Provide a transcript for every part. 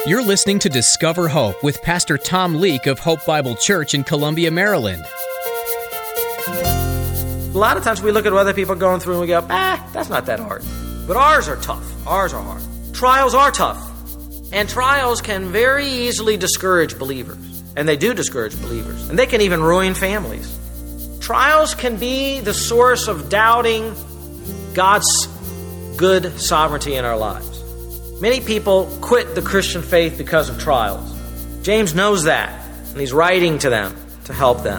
You're listening to Discover Hope with Pastor Tom Leake of Hope Bible Church in Columbia, Maryland. A lot of times we look at what other people are going through and we go, that's not that hard. But ours are tough. Ours are hard. Trials are tough. And trials can very easily discourage believers. And they do discourage believers. And they can even ruin families. Trials can be the source of doubting God's good sovereignty in our lives. Many people quit the Christian faith because of trials. James knows that, and he's writing to them to help them.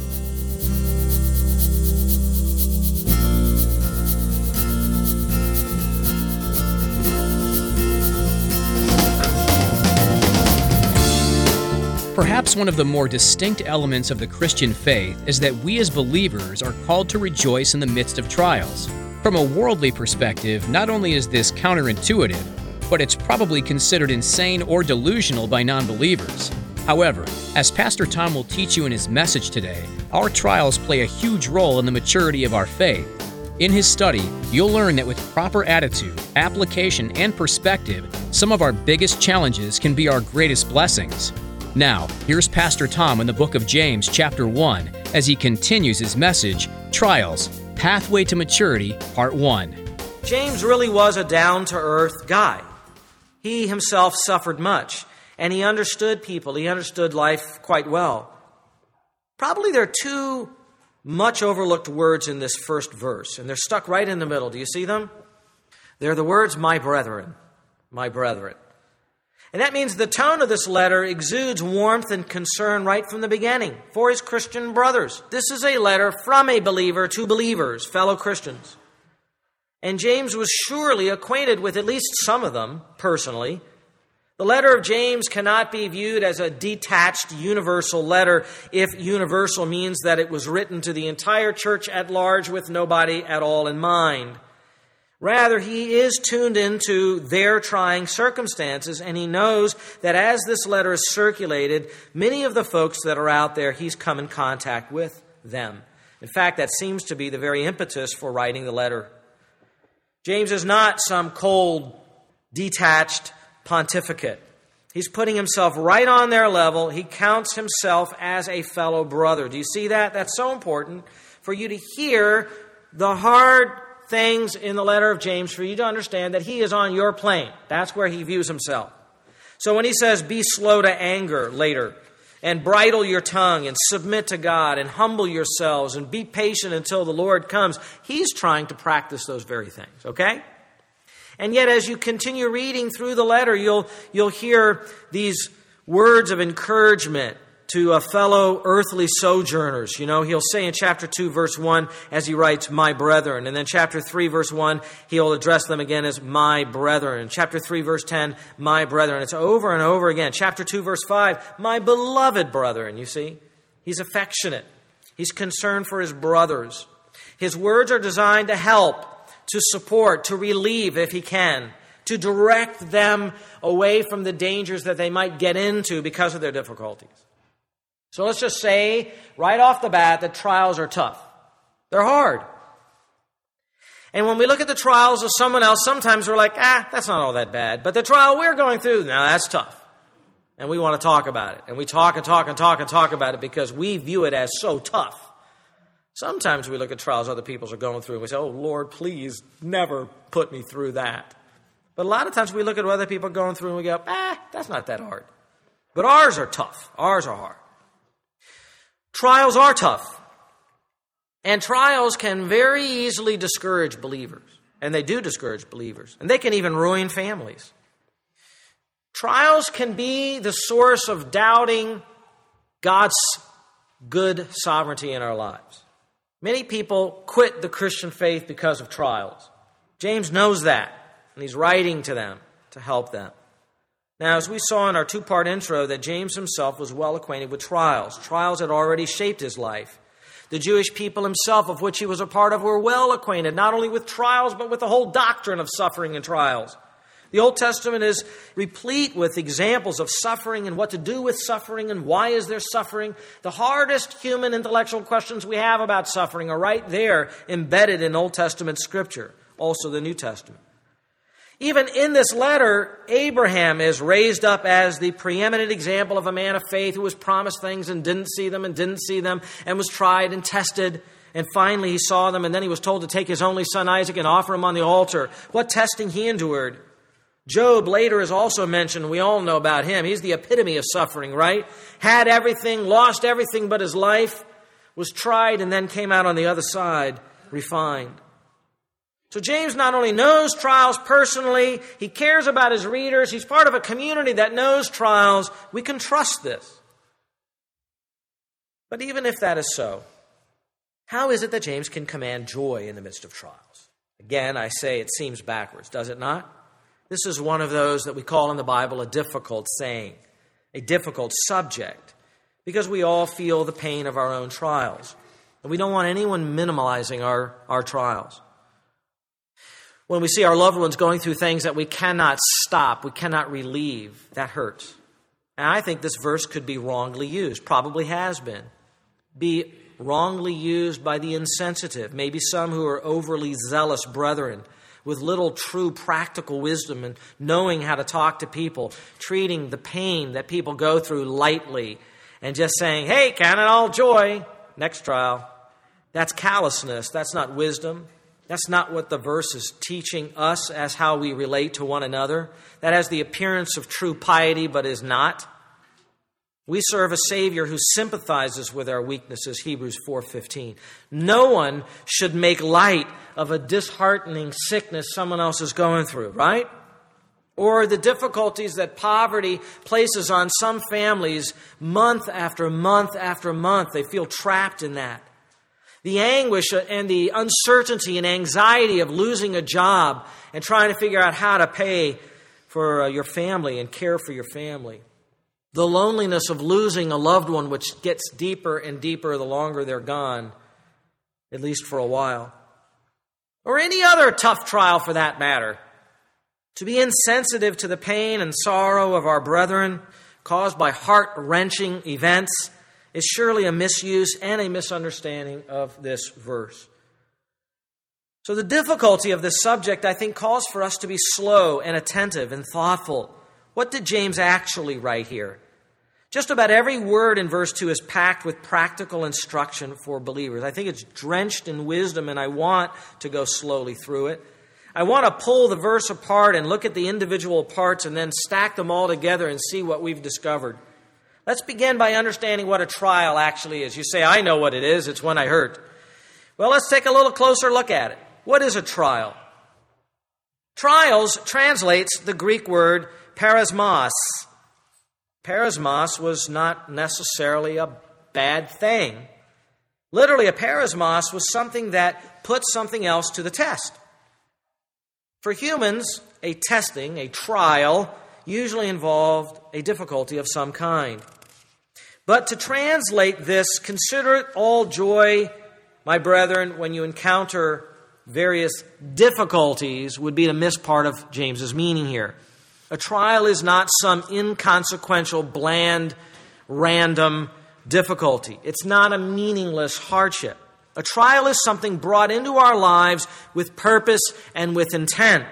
Perhaps one of the more distinct elements of the Christian faith is that we as believers are called to rejoice in the midst of trials. From a worldly perspective, not only is this counterintuitive, but it's probably considered insane or delusional by non-believers. However, as Pastor Tom will teach you in his message today, our trials play a huge role in the maturity of our faith. In his study, you'll learn that with proper attitude, application, and perspective, some of our biggest challenges can be our greatest blessings. Now, here's Pastor Tom in the book of James, chapter 1, as he continues his message, Trials, Pathway to Maturity, Part 1. James really was a down-to-earth guy. He himself suffered much, and he understood people. He understood life quite well. Probably there are two much overlooked words in this first verse, and they're stuck right in the middle. Do you see them? They're the words, my brethren, my brethren. And that means the tone of this letter exudes warmth and concern right from the beginning for his Christian brothers. This is a letter from a believer to believers, fellow Christians. And James was surely acquainted with at least some of them personally. The letter of James cannot be viewed as a detached universal letter if universal means that it was written to the entire church at large with nobody at all in mind. Rather, he is tuned into their trying circumstances, and he knows that as this letter is circulated, many of the folks that are out there, he's come in contact with them. In fact, that seems to be the very impetus for writing the letter. James is not some cold, detached pontificate. He's putting himself right on their level. He counts himself as a fellow brother. Do you see that? That's so important for you to hear the hard things in the letter of James, for you to understand that he is on your plane. That's where he views himself. So when he says, be slow to anger later, and bridle your tongue, and submit to God, and humble yourselves, and be patient until the Lord comes, he's trying to practice those very things, okay? And yet as you continue reading through the letter, you'll hear these words of encouragement to fellow earthly sojourners. You know, he'll say in chapter 2, verse 1, as he writes, my brethren. And then chapter 3, verse 1, he'll address them again as my brethren. Chapter 3, verse 10, my brethren. It's over and over again. Chapter 2, verse 5, my beloved brethren. You see, he's affectionate. He's concerned for his brothers. His words are designed to help, to support, to relieve if he can, to direct them away from the dangers that they might get into because of their difficulties. So let's just say right off the bat that trials are tough. They're hard. And when we look at the trials of someone else, sometimes we're like, that's not all that bad. But the trial we're going through, now that's tough. And we want to talk about it. And we talk about it because we view it as so tough. Sometimes we look at trials other people are going through and we say, oh, Lord, please never put me through that. But a lot of times we look at what other people are going through and we go, that's not that hard. But ours are tough. Ours are hard. Trials are tough, and trials can very easily discourage believers, and they do discourage believers, and they can even ruin families. Trials can be the source of doubting God's good sovereignty in our lives. Many people quit the Christian faith because of trials. James knows that, and he's writing to them to help them. Now, as we saw in our two-part intro, that James himself was well acquainted with trials. Trials had already shaped his life. The Jewish people himself, of which he was a part of, were well acquainted, not only with trials, but with the whole doctrine of suffering and trials. The Old Testament is replete with examples of suffering and what to do with suffering and why is there suffering. The hardest human intellectual questions we have about suffering are right there embedded in Old Testament Scripture, also the New Testament. Even in this letter, Abraham is raised up as the preeminent example of a man of faith who was promised things and didn't see them and was tried and tested. And finally he saw them, and then he was told to take his only son Isaac and offer him on the altar. What testing he endured. Job later is also mentioned. We all know about him. He's the epitome of suffering, right? Had everything, lost everything but his life, was tried, and then came out on the other side refined. So James not only knows trials personally, he cares about his readers. He's part of a community that knows trials. We can trust this. But even if that is so, how is it that James can command joy in the midst of trials? Again, I say it seems backwards, does it not? This is one of those that we call in the Bible a difficult saying, a difficult subject, because we all feel the pain of our own trials. And we don't want anyone minimalizing our trials. When we see our loved ones going through things that we cannot stop, we cannot relieve, that hurts. And I think this verse could be wrongly used, probably has been. Be wrongly used by the insensitive, maybe some who are overly zealous brethren with little true practical wisdom and knowing how to talk to people, treating the pain that people go through lightly and just saying, hey, count it all joy, next trial. That's callousness. That's not wisdom. That's not what the verse is teaching us as how we relate to one another. That has the appearance of true piety but is not. We serve a Savior who sympathizes with our weaknesses, Hebrews 4:15. No one should make light of a disheartening sickness someone else is going through, right? Or the difficulties that poverty places on some families month after month after month. They feel trapped in that. The anguish and the uncertainty and anxiety of losing a job and trying to figure out how to pay for your family and care for your family. The loneliness of losing a loved one, which gets deeper and deeper the longer they're gone, at least for a while. Or any other tough trial for that matter. To be insensitive to the pain and sorrow of our brethren caused by heart-wrenching events is surely a misuse and a misunderstanding of this verse. So the difficulty of this subject, I think, calls for us to be slow and attentive and thoughtful. What did James actually write here? Just about every word in verse 2 is packed with practical instruction for believers. I think it's drenched in wisdom, and I want to go slowly through it. I want to pull the verse apart and look at the individual parts and then stack them all together and see what we've discovered. Let's begin by understanding what a trial actually is. You say, I know what it is. It's when I hurt. Well, let's take a little closer look at it. What is a trial? Trials translates the Greek word perismos. Perismos was not necessarily a bad thing. Literally, a perismos was something that put something else to the test. For humans, a testing, a trial, usually involved a difficulty of some kind. But to translate this, consider it all joy, my brethren, when you encounter various difficulties, would be to miss part of James's meaning here. A trial is not some inconsequential, bland, random difficulty. It's not a meaningless hardship. A trial is something brought into our lives with purpose and with intent.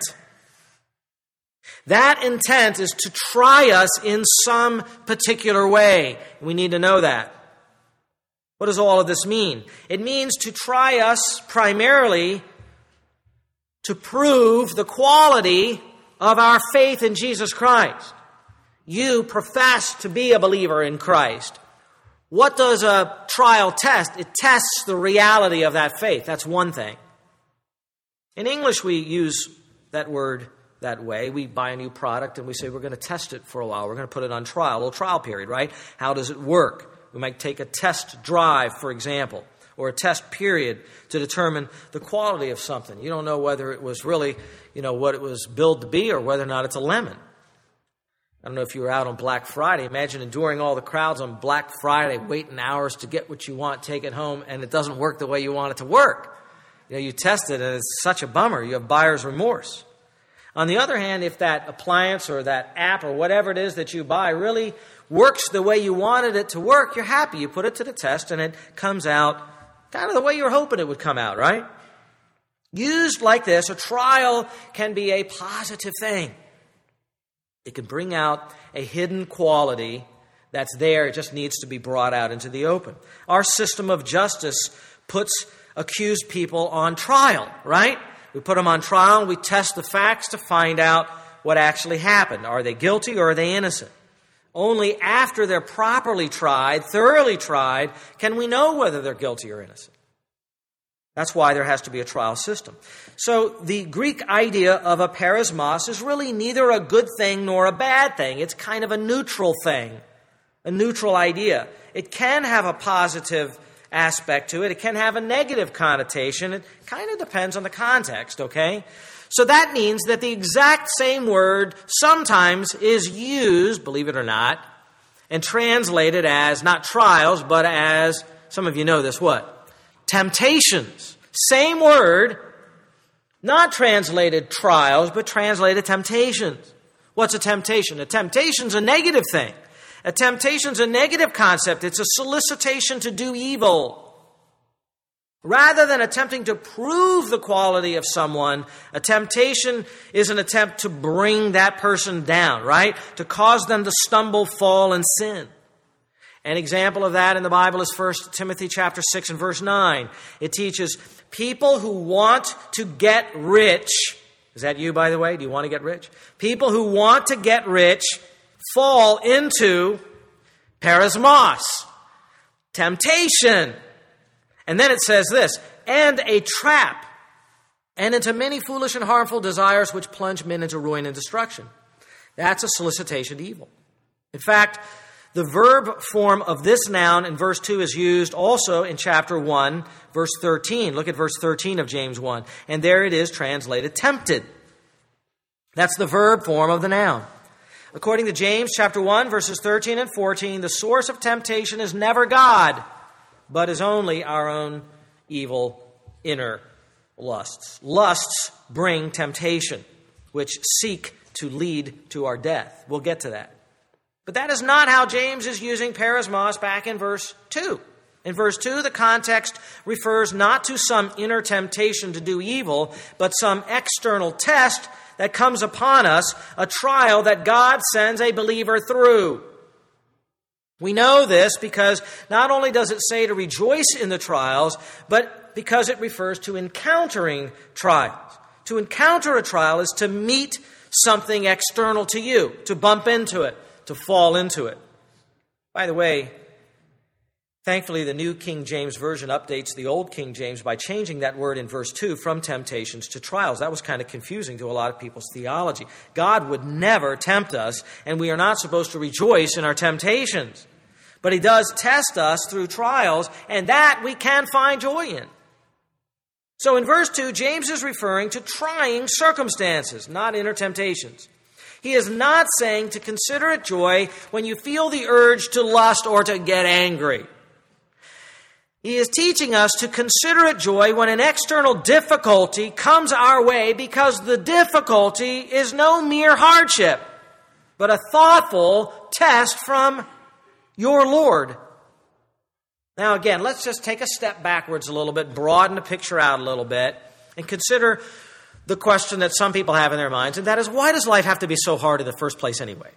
That intent is to try us in some particular way. We need to know that. What does all of this mean? It means to try us primarily to prove the quality of our faith in Jesus Christ. You profess to be a believer in Christ. What does a trial test? It tests the reality of that faith. That's one thing. In English, we use that word that way. We buy a new product and we say we're going to test it for a while. We're going to put it on trial, a little trial period, right? How does it work? We might take a test drive, for example, or a test period to determine the quality of something. You don't know whether it was really, what it was billed to be or whether or not it's a lemon. I don't know if you were out on Black Friday. Imagine enduring all the crowds on Black Friday, waiting hours to get what you want, take it home, and it doesn't work the way you want it to work. You test it, and it's such a bummer. You have buyer's remorse. On the other hand, if that appliance or that app or whatever it is that you buy really works the way you wanted it to work, you're happy. You put it to the test, and it comes out kind of the way you were hoping it would come out, right? Used like this, a trial can be a positive thing. It can bring out a hidden quality that's there. It just needs to be brought out into the open. Our system of justice puts accused people on trial, right? We put them on trial and we test the facts to find out what actually happened. Are they guilty or are they innocent? Only after they're properly tried, thoroughly tried, can we know whether they're guilty or innocent. That's why there has to be a trial system. So the Greek idea of a perismos is really neither a good thing nor a bad thing. It's kind of a neutral thing, a neutral idea. It can have a positive aspect to it. It can have a negative connotation. It kind of depends on the context, okay? So that means that the exact same word sometimes is used, believe it or not, and translated as not trials, but as, some of you know this, what? Temptations. Same word, not translated trials, but translated temptations. What's a temptation? A temptation's a negative thing. A temptation's a negative concept. It's a solicitation to do evil. Rather than attempting to prove the quality of someone, a temptation is an attempt to bring that person down, right? To cause them to stumble, fall, and sin. An example of that in the Bible is 1 Timothy chapter 6 and verse 9. It teaches people who want to get rich. Is that you, by the way? Do you want to get rich? People who want to get rich fall into perismos, temptation. And then it says this, and a trap, and into many foolish and harmful desires which plunge men into ruin and destruction. That's a solicitation to evil. In fact, the verb form of this noun in verse 2 is used also in chapter 1, verse 13. Look at verse 13 of James 1. And there it is translated tempted. That's the verb form of the noun. According to James chapter 1, verses 13 and 14, the source of temptation is never God, but is only our own evil inner lusts. Lusts bring temptation, which seek to lead to our death. We'll get to that. But that is not how James is using perismos back in verse 2. In verse 2, the context refers not to some inner temptation to do evil, but some external test that comes upon us, a trial that God sends a believer through. We know this because not only does it say to rejoice in the trials, but because it refers to encountering trials. To encounter a trial is to meet something external to you, to bump into it, to fall into it. By the way, thankfully the New King James Version updates the Old King James by changing that word in verse 2 from temptations to trials. That was kind of confusing to a lot of people's theology. God would never tempt us, and we are not supposed to rejoice in our temptations. But He does test us through trials, and that we can find joy in. So in verse 2, James is referring to trying circumstances, not inner temptations. He is not saying to consider it joy when you feel the urge to lust or to get angry. He is teaching us to consider it joy when an external difficulty comes our way, because the difficulty is no mere hardship, but a thoughtful test from your Lord. Now again, let's just take a step backwards a little bit, broaden the picture out a little bit, and consider the question that some people have in their minds, and that is, why does life have to be so hard in the first place anyway?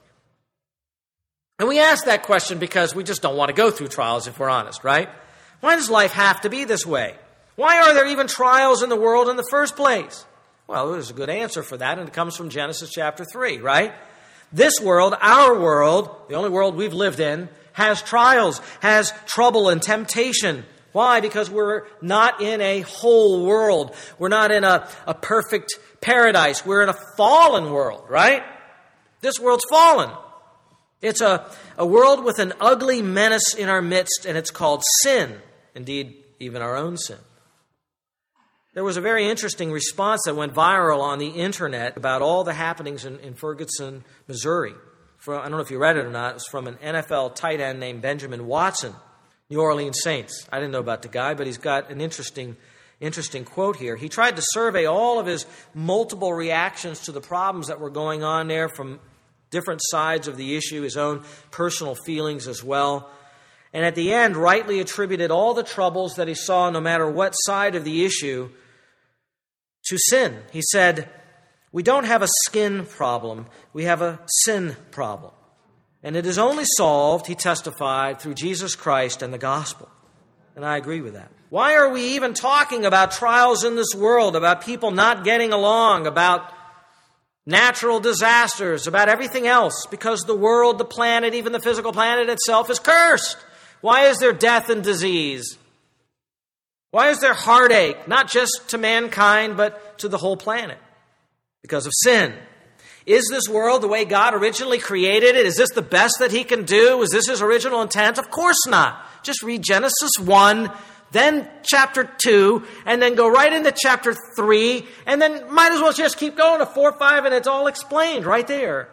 And we ask that question because we just don't want to go through trials, if we're honest, right? Why does life have to be this way? Why are there even trials in the world in the first place? Well, there's a good answer for that, and it comes from Genesis chapter 3, right? This world, our world, the only world we've lived in, has trials, has trouble and temptation. Why? Because we're not in a whole world. We're not in a perfect paradise. We're in a fallen world, right? This world's fallen. It's a world with an ugly menace in our midst, and it's called sin. Indeed, even our own sin. There was a very interesting response that went viral on the internet about all the happenings in Ferguson, Missouri. I don't know if you read it or not. It was from an NFL tight end named Benjamin Watson, New Orleans Saints. I didn't know about the guy, but he's got an interesting quote here. He tried to survey all of his multiple reactions to the problems that were going on there from different sides of the issue, his own personal feelings as well. And at the end, rightly attributed all the troubles that he saw, no matter what side of the issue, to sin. He said, we don't have a skin problem, we have a sin problem. And it is only solved, he testified, through Jesus Christ and the gospel. And I agree with that. Why are we even talking about trials in this world, about people not getting along, about natural disasters, about everything else? Because the world, the planet, even the physical planet itself is cursed. Why is there death and disease? Why is there heartache, not just to mankind, but to the whole planet? Because of sin. Is this world the way God originally created it? Is this the best that he can do? Is this his original intent? Of course not. Just read Genesis 1, then chapter 2, and then go right into chapter 3, and then might as well just keep going to 4, 5, and it's all explained right there.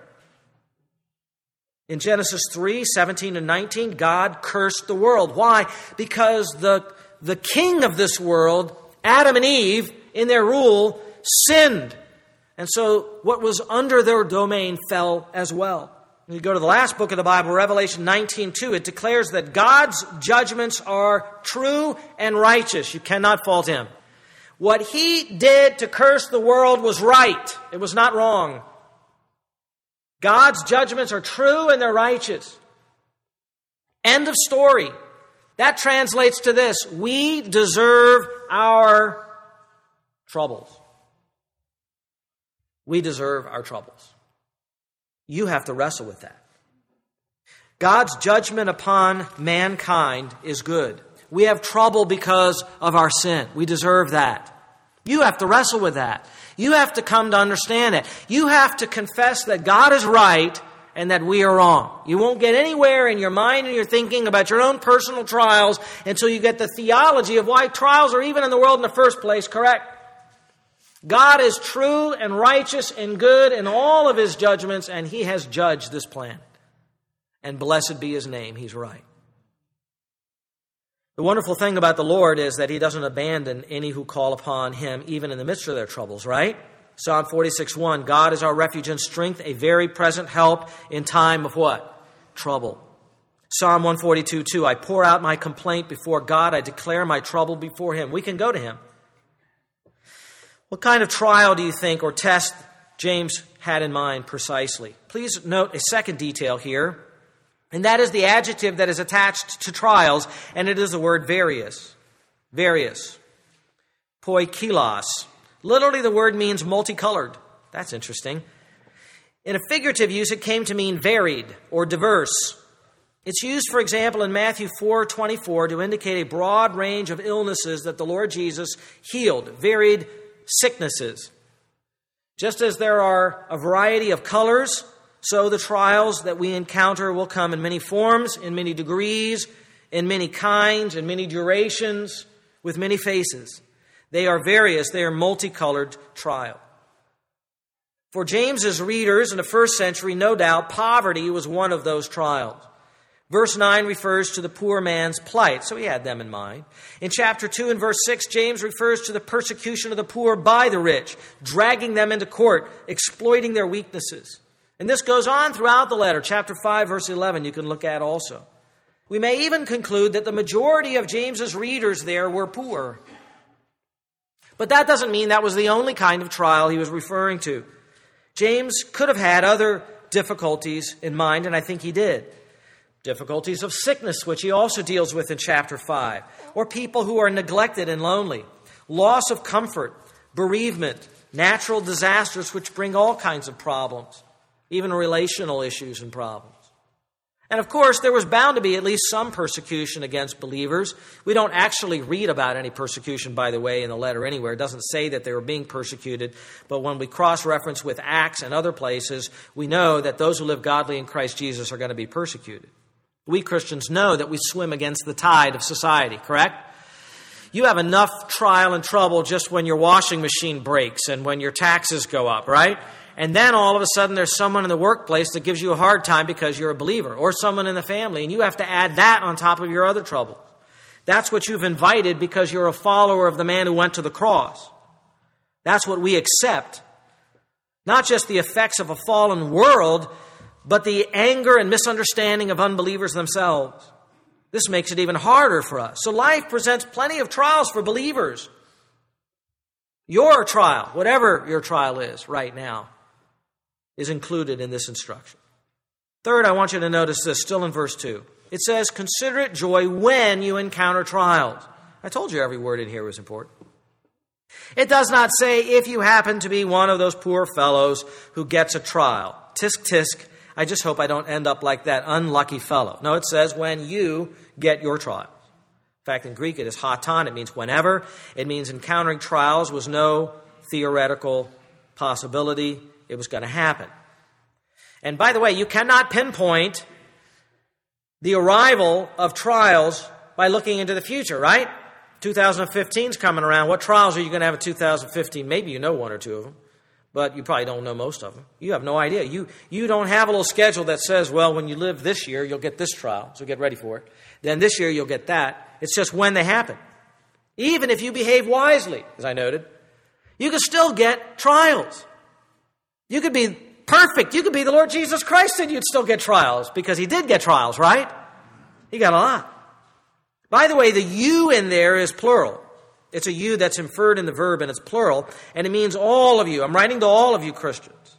In Genesis 3, 17 and 19, God cursed the world. Why? Because the king of this world, Adam and Eve, in their rule, sinned. And so what was under their domain fell as well. When you go to the last book of the Bible, Revelation 19:2, it declares that God's judgments are true and righteous. You cannot fault him. What he did to curse the world was right. It was not wrong. God's judgments are true and they're righteous. End of story. That translates to this: we deserve our troubles. We deserve our troubles. You have to wrestle with that. God's judgment upon mankind is good. We have trouble because of our sin. We deserve that. You have to wrestle with that. You have to come to understand it. You have to confess that God is right and that we are wrong. You won't get anywhere in your mind and your thinking about your own personal trials until you get the theology of why trials are even in the world in the first place correct. God is true and righteous and good in all of his judgments, and he has judged this planet. And blessed be his name, he's right. The wonderful thing about the Lord is that he doesn't abandon any who call upon him, even in the midst of their troubles, right? Psalm 46:1, God is our refuge and strength, a very present help in time of what? Trouble. Psalm 142:2, I pour out my complaint before God, I declare my trouble before him. We can go to him. What kind of trial do you think or test James had in mind precisely? Please note a second detail here, and that is the adjective that is attached to trials, and it is the word various. Various. Poikilos. Literally the word means multicolored. That's interesting. In a figurative use, it came to mean varied or diverse. It's used, for example, in Matthew 4:24 to indicate a broad range of illnesses that the Lord Jesus healed, varied sicknesses. Just as there are a variety of colors, so the trials that we encounter will come in many forms, in many degrees, in many kinds, in many durations, with many faces. They are various, they are multicolored trial. For James's readers in the first century, no doubt, poverty was one of those trials. Verse 9 refers to the poor man's plight, so he had them in mind. In chapter 2 and verse 6, James refers to the persecution of the poor by the rich, dragging them into court, exploiting their weaknesses. And this goes on throughout the letter. Chapter 5, verse 11, you can look at also. We may even conclude that the majority of James's readers there were poor. But that doesn't mean that was the only kind of trial he was referring to. James could have had other difficulties in mind, and I think he did. Difficulties of sickness, which he also deals with in chapter 5, or people who are neglected and lonely, loss of comfort, bereavement, natural disasters which bring all kinds of problems, even relational issues and problems. And of course, there was bound to be at least some persecution against believers. We don't actually read about any persecution, by the way, in the letter anywhere. It doesn't say that they were being persecuted, but when we cross-reference with Acts and other places, we know that those who live godly in Christ Jesus are going to be persecuted. We Christians know that we swim against the tide of society, correct? You have enough trial and trouble just when your washing machine breaks and when your taxes go up, right? And then all of a sudden there's someone in the workplace that gives you a hard time because you're a believer, or someone in the family, and you have to add that on top of your other troubles. That's what you've invited because you're a follower of the man who went to the cross. That's what we accept. Not just the effects of a fallen world, but the anger and misunderstanding of unbelievers themselves. This makes it even harder for us. So life presents plenty of trials for believers. Your trial, whatever your trial is right now, is included in this instruction. Third, I want you to notice this, still in verse 2. It says, consider it joy when you encounter trials. I told you every word in here was important. It does not say if you happen to be one of those poor fellows who gets a trial. Tisk, tisk. I just hope I don't end up like that unlucky fellow. No, it says when you get your trial. In fact, in Greek it is haton. It means whenever. It means encountering trials was no theoretical possibility. It was going to happen. And by the way, you cannot pinpoint the arrival of trials by looking into the future, right? 2015 is coming around. What trials are you going to have in 2015? Maybe you know one or two of them, but you probably don't know most of them. You have no idea. You don't have a little schedule that says, well, when you live this year, you'll get this trial, so get ready for it. Then this year, you'll get that. It's just when they happen. Even if you behave wisely, as I noted, you can still get trials. You could be perfect. You could be the Lord Jesus Christ and you'd still get trials because he did get trials, right? He got a lot. By the way, the you in there is plural. It's a you that's inferred in the verb and it's plural, and it means all of you. I'm writing to all of you Christians.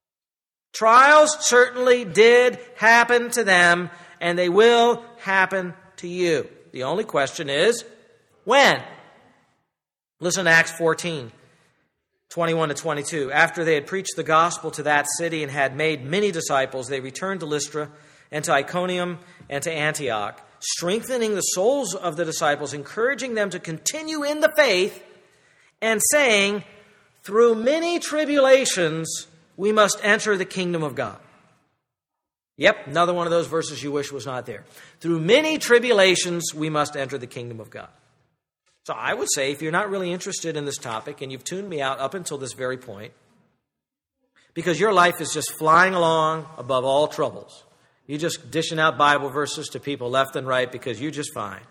Trials certainly did happen to them, and they will happen to you. The only question is, when? Listen to Acts 14, 21 to 22. After they had preached the gospel to that city and had made many disciples, they returned to Lystra and to Iconium and to Antioch, strengthening the souls of the disciples, encouraging them to continue in the faith, and saying, through many tribulations, we must enter the kingdom of God. Yep, another one of those verses you wish was not there. Through many tribulations, we must enter the kingdom of God. So I would say, if you're not really interested in this topic, and you've tuned me out up until this very point, because your life is just flying along above all troubles, you're just dishing out Bible verses to people left and right because you're just fine.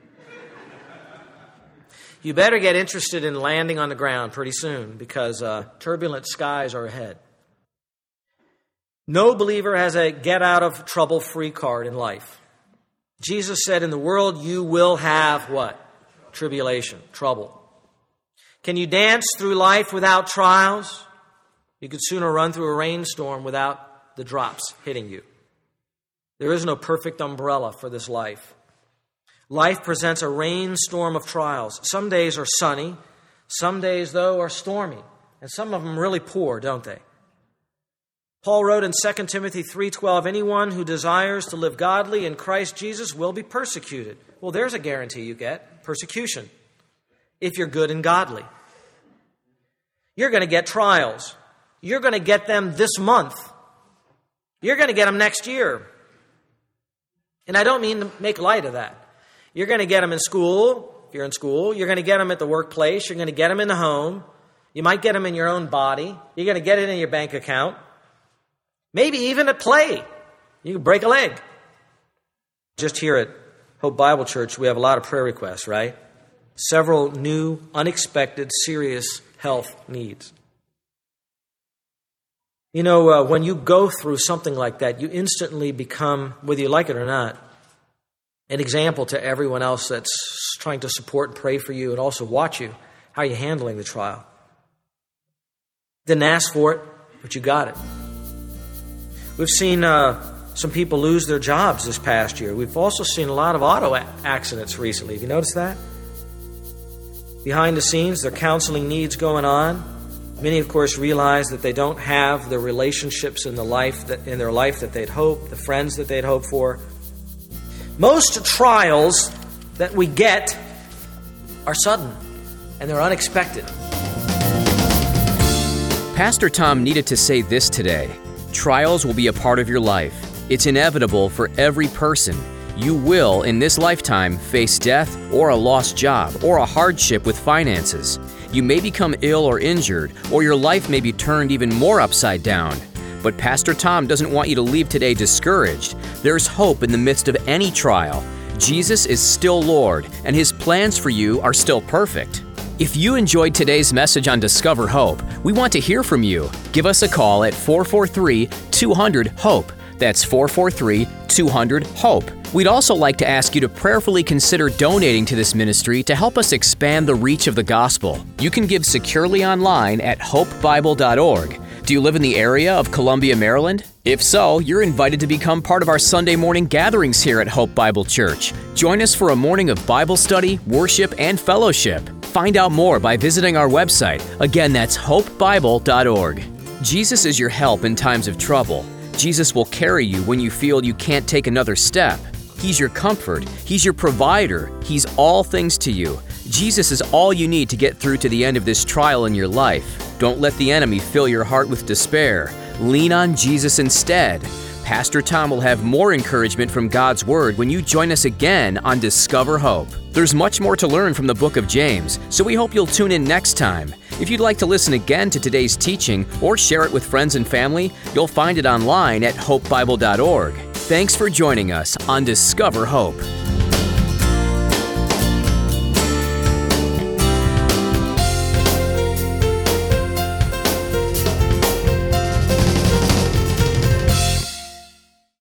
You better get interested in landing on the ground pretty soon because turbulent skies are ahead. No believer has a get-out-of-trouble-free card in life. Jesus said, in the world you will have what? Tribulation, trouble. Can you dance through life without trials? You could sooner run through a rainstorm without the drops hitting you. There is no perfect umbrella for this life. Life presents a rainstorm of trials. Some days are sunny. Some days, though, are stormy. And some of them really pour, don't they? Paul wrote in 2 Timothy 3:12, anyone who desires to live godly in Christ Jesus will be persecuted. Well, there's a guarantee you get, persecution, if you're good and godly. You're going to get trials. You're going to get them this month. You're going to get them next year. And I don't mean to make light of that. You're going to get them in school, if you're in school. You're going to get them at the workplace. You're going to get them in the home. You might get them in your own body. You're going to get it in your bank account. Maybe even at play. You can break a leg. Just here at Hope Bible Church, we have a lot of prayer requests, right? Several new, unexpected, serious health needs. You know, when you go through something like that, you instantly become, whether you like it or not, an example to everyone else that's trying to support and pray for you and also watch you. How are you handling the trial? Didn't ask for it, but you got it. We've seen some people lose their jobs this past year. We've also seen a lot of auto accidents recently. Have you noticed that? Behind the scenes, there are counseling needs going on. Many, of course, realize that they don't have the relationships in their life that they'd hoped, the friends that they'd hoped for. Most trials that we get are sudden and they're unexpected. Pastor Tom needed to say this today. Trials will be a part of your life. It's inevitable for every person. You will, in this lifetime, face death or a lost job or a hardship with finances. You may become ill or injured, or your life may be turned even more upside down. But Pastor Tom doesn't want you to leave today discouraged. There's hope in the midst of any trial. Jesus is still Lord, and His plans for you are still perfect. If you enjoyed today's message on Discover Hope, we want to hear from you. Give us a call at 443-200-HOPE. That's 443-200-HOPE. We'd also like to ask you to prayerfully consider donating to this ministry to help us expand the reach of the gospel. You can give securely online at hopebible.org. Do you live in the area of Columbia, Maryland? If so, you're invited to become part of our Sunday morning gatherings here at Hope Bible Church. Join us for a morning of Bible study, worship, and fellowship. Find out more by visiting our website. Again, that's hopebible.org. Jesus is your help in times of trouble. Jesus will carry you when you feel you can't take another step. He's your comfort. He's your provider. He's all things to you. Jesus is all you need to get through to the end of this trial in your life. Don't let the enemy fill your heart with despair. Lean on Jesus instead. Pastor Tom will have more encouragement from God's Word when you join us again on Discover Hope. There's much more to learn from the book of James, so we hope you'll tune in next time. If you'd like to listen again to today's teaching or share it with friends and family, you'll find it online at hopebible.org. Thanks for joining us on Discover Hope.